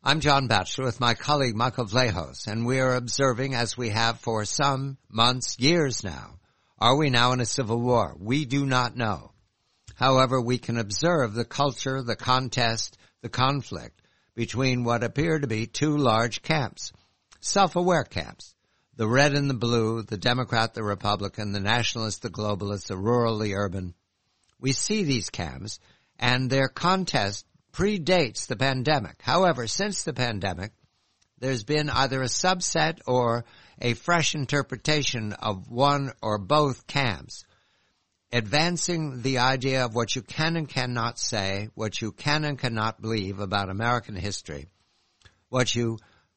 I'm John Batchelor with my colleague Michael Vlahos, and we are observing, as we have for some months, years now, are we now in a civil war? We do not know. However, we can observe the culture, the contest, the conflict between what appear to be two large camps, self-aware camps, the red and the blue, the Democrat, the Republican, the nationalist, the globalist, the rural, the urban. We see these camps, and their contest predates the pandemic. However, since the pandemic, there's been either a subset or a fresh interpretation of one or both camps, advancing the idea of what you can and cannot say, what you can and cannot believe about American history, what you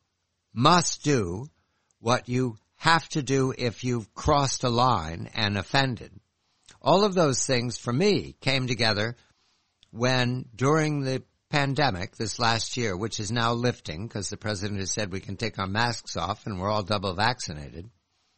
must do, what you have to do if you've crossed a line and offended. All of those things, for me, came together when, during the pandemic this last year, which is now lifting because the president has said we can take our masks off and we're all double vaccinated,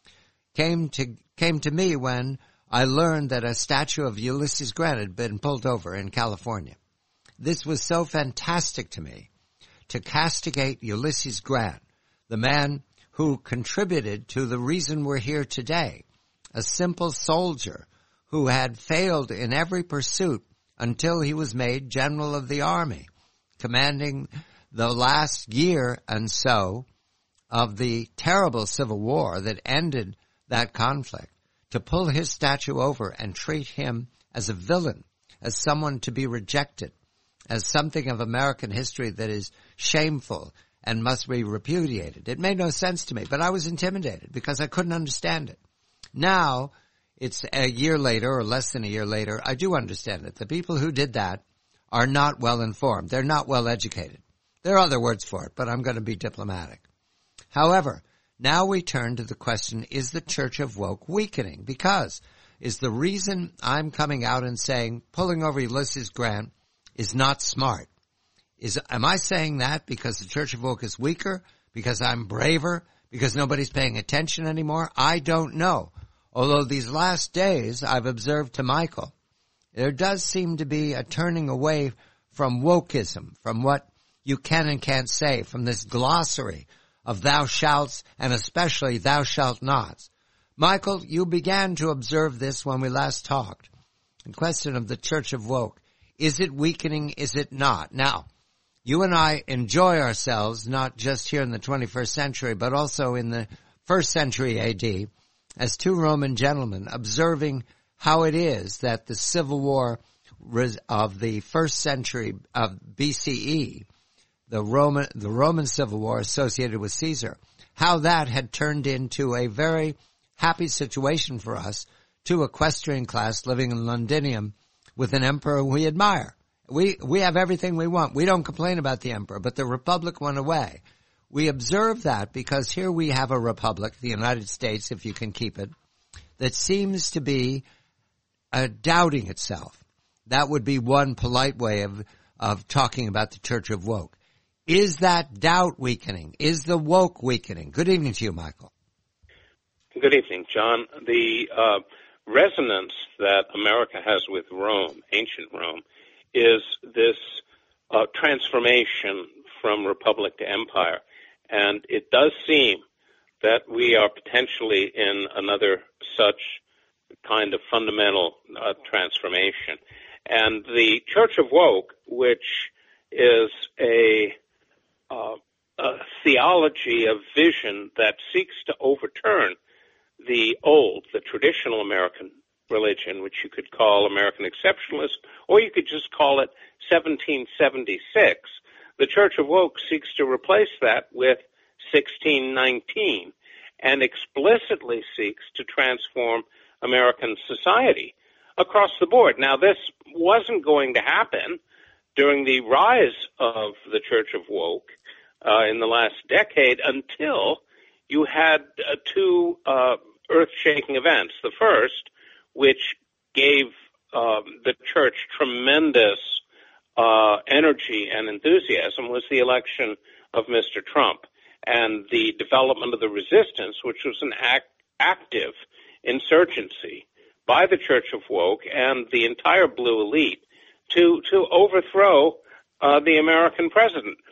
came to me when I learned that a statue of Ulysses Grant had been pulled over in California. This was so fantastic to me, to castigate Ulysses Grant, the man who contributed to the reason we're here today, a simple soldier who had failed in every pursuit until he was made general of the army, commanding the last year and so of the terrible civil war that ended that conflict, to pull his statue over and treat him as a villain, as someone to be rejected, as something of American history that is shameful and must be repudiated. It made no sense to me, but I was intimidated because I couldn't understand it. Now, it's a year later or less than a year later, I do understand it. The people who did that are not well informed. They're not well educated. There are other words for it, but I'm going to be diplomatic. However, now we turn to the question, is the Church of Woke weakening? Because is the reason I'm coming out and saying pulling over Ulysses Grant is not smart? Am I saying that because the Church of Woke is weaker? Because I'm braver? Because nobody's paying attention anymore? I don't know. Although these last days I've observed to Michael, there does seem to be a turning away from wokeism, from what you can and can't say, from this glossary of thou shalts and especially thou shalt nots. Michael, you began to observe this when we last talked. The question of the Church of Woke. Is it weakening? Is it not? Now, you and I enjoy ourselves, not just here in the 21st century, but also in the 1st century AD, as two Roman gentlemen observing how it is that the civil war of the 1st century of BCE, the Roman civil war associated with Caesar, how that had turned into a very happy situation for us, two equestrian class living in Londinium with an emperor we admire. We have everything we want. We don't complain about the emperor, but the republic went away. We observe that because here we have a republic, the United States, if you can keep it, that seems to be doubting itself. That would be one polite way of talking about the Church of Woke. Is that doubt weakening? Is the woke weakening? Good evening to you, Michael. Good evening, John. The resonance that America has with Rome, ancient Rome, is this transformation from republic to empire. And it does seem that we are potentially in another such kind of fundamental transformation. And the Church of Woke, which is a theology, a vision that seeks to overturn the traditional American religion, which you could call American exceptionalist, or you could just call it 1776. The Church of Woke seeks to replace that with 1619 and explicitly seeks to transform American society across the board. Now, this wasn't going to happen during the rise of the Church of Woke in the last decade until you had two earth-shaking events. The first, which gave the church tremendous energy and enthusiasm, was the election of Mr. Trump and the development of the resistance, which was an active insurgency by the Church of Woke and the entire blue elite to overthrow the American president.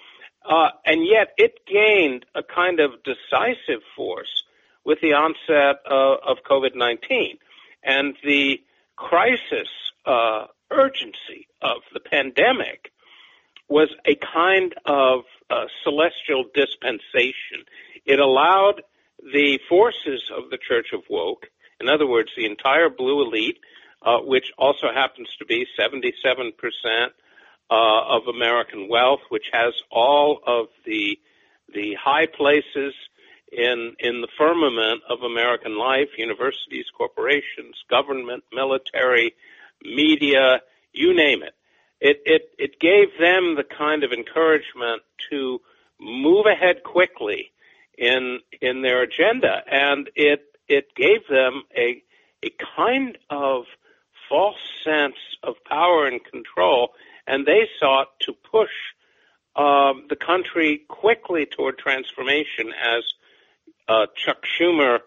And yet it gained a kind of decisive force with the onset of COVID-19. And the crisis urgency of the pandemic was a kind of celestial dispensation. It allowed the forces of the Church of Woke, in other words, the entire blue elite, which also happens to be 77% of American wealth, which has all of the high places in the firmament of American life, universities, corporations, government, military, media, you name it. It gave them the kind of encouragement to move ahead quickly in their agenda, and it gave them a kind of false sense of power and control, and they sought to push the country quickly toward transformation, as Chuck Schumer,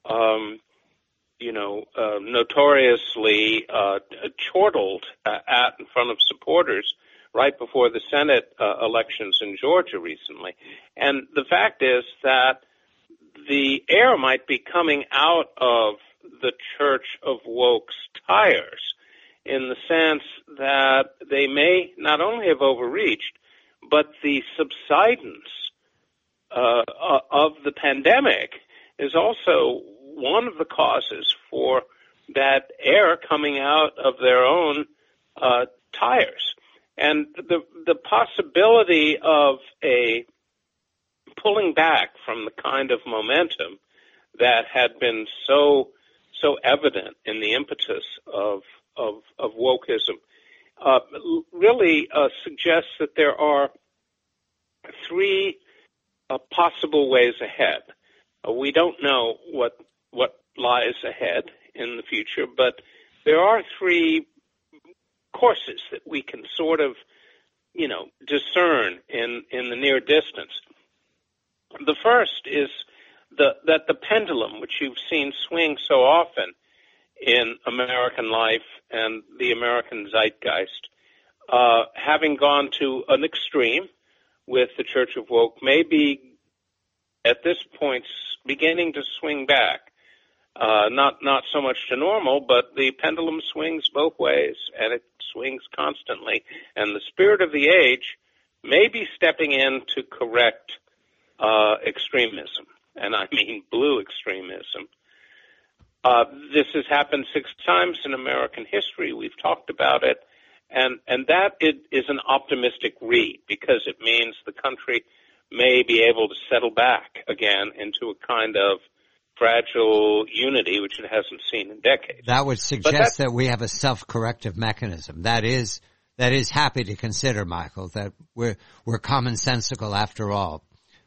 notoriously chortled at in front of supporters right before the Senate elections in Georgia recently. And the fact is that the air might be coming out of the Church of Woke's tires, in the sense that they may not only have overreached, but the subsidence of the pandemic is also one of the causes for that air coming out of their own tires. And the possibility of a pulling back from the kind of momentum that had been so evident in the impetus of wokeism really suggests that there are three possible ways ahead. We don't know what lies ahead in the future, but there are three courses that we can sort of, discern in the near distance. The first is that the pendulum, which you've seen swing so often in American life and the American zeitgeist, having gone to an extreme with the Church of Woke, may be at this point beginning to swing back. Not so much to normal, but the pendulum swings both ways, and it swings constantly. And the spirit of the age may be stepping in to correct extremism, and I mean blue extremism. This has happened 6 times in American history. We've talked about it, and that is an optimistic read, because it means the country may be able to settle back again into a kind of fragile unity, which it hasn't seen in decades. That would suggest that we have a self-corrective mechanism. That is happy to consider, Michael, that we're commonsensical after all.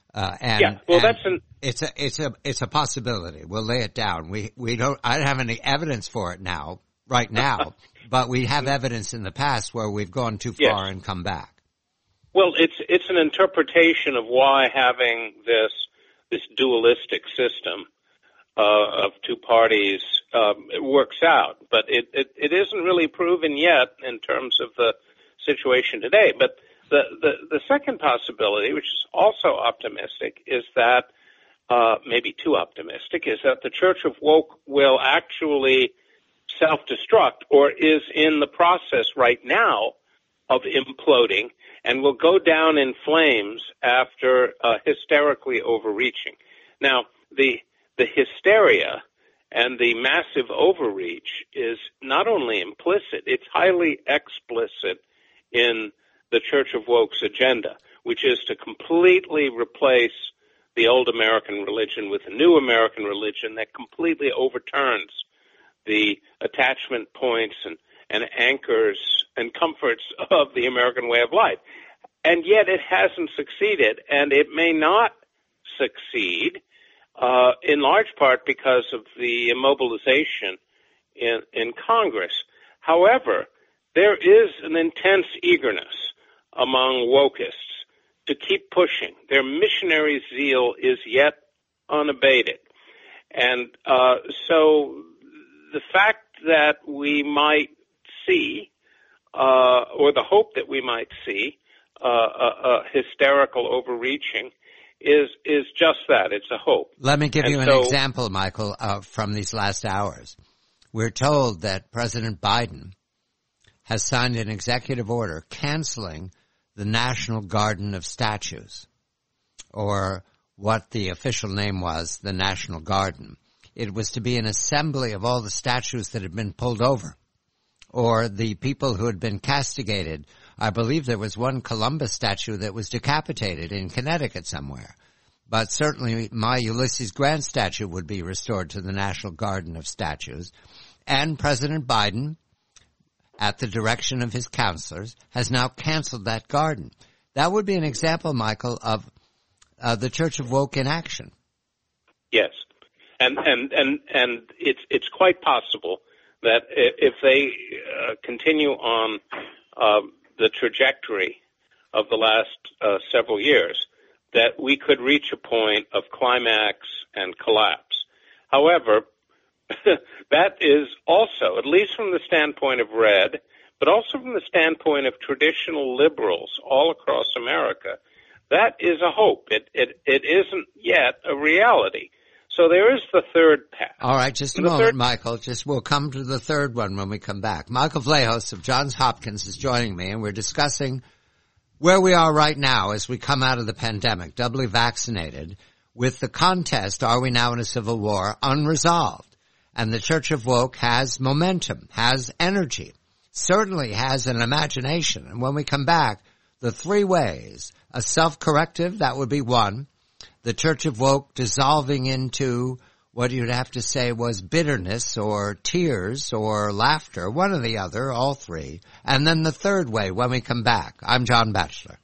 It's a possibility. We'll lay it down. I don't have any evidence for it right now, but we have evidence in the past where we've gone too far and come back. Well, it's an interpretation of why having this dualistic system of two parties it works out, but it isn't really proven yet in terms of the situation today. But the second possibility, which is also optimistic, is that maybe too optimistic, is that the Church of Woke will actually self-destruct, or is in the process right now of imploding, and will go down in flames after hysterically overreaching. Now, the hysteria and the massive overreach is not only implicit, it's highly explicit in the Church of Woke's agenda, which is to completely replace the old American religion with a new American religion that completely overturns the attachment points and anchors and comforts of the American way of life. And yet it hasn't succeeded, and it may not succeed in large part because of the immobilization in Congress. However, there is an intense eagerness among wokists to keep pushing. Their missionary zeal is yet unabated. And so the fact that we might see, or the hope that we might see, hysterical overreaching, is just that. It's a hope. Let me give you an example, Michael, from these last hours. We're told that President Biden has signed an executive order canceling the National Garden of Statues, or what the official name was, the National Garden. It was to be an assembly of all the statues that had been pulled over, or the people who had been castigated. I believe there was one Columbus statue that was decapitated in Connecticut somewhere. But certainly my Ulysses Grant statue would be restored to the National Garden of Statues. And President Biden, at the direction of his counselors, has now canceled that garden. That would be an example, Michael, of the Church of Woke in action. Yes. And it's quite possible that if they continue on the trajectory of the last several years, that we could reach a point of climax and collapse. However, that is also, at least from the standpoint of Red, but also from the standpoint of traditional liberals all across America, that is a hope. It isn't yet a reality. So there is the third path. All right, just a moment, Michael. We'll come to the third one when we come back. Michael Vlahos of Johns Hopkins is joining me, and we're discussing where we are right now as we come out of the pandemic, doubly vaccinated, with the contest, are we now in a civil war, unresolved. And the Church of Woke has momentum, has energy, certainly has an imagination. And when we come back, the three ways, a self-corrective, that would be one. The Church of Woke dissolving into what you'd have to say was bitterness or tears or laughter, one or the other, all three. And then the third way when we come back. I'm John Batchelor.